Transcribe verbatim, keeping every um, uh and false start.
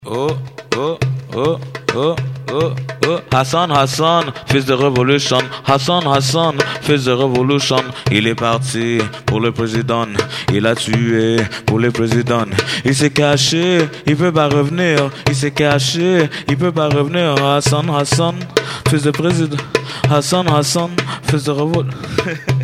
Oh, oh, oh, oh, oh, oh. Hassan, Hassan, fils de révolution. Hassan, Hassan, fils de révolution. Il est parti pour le président. Il a tué pour le président. Il s'est caché, il peut pas revenir. Il s'est caché, il peut pas revenir. Hassan, Hassan, fils de président. Hassan, Hassan, fils de révolution.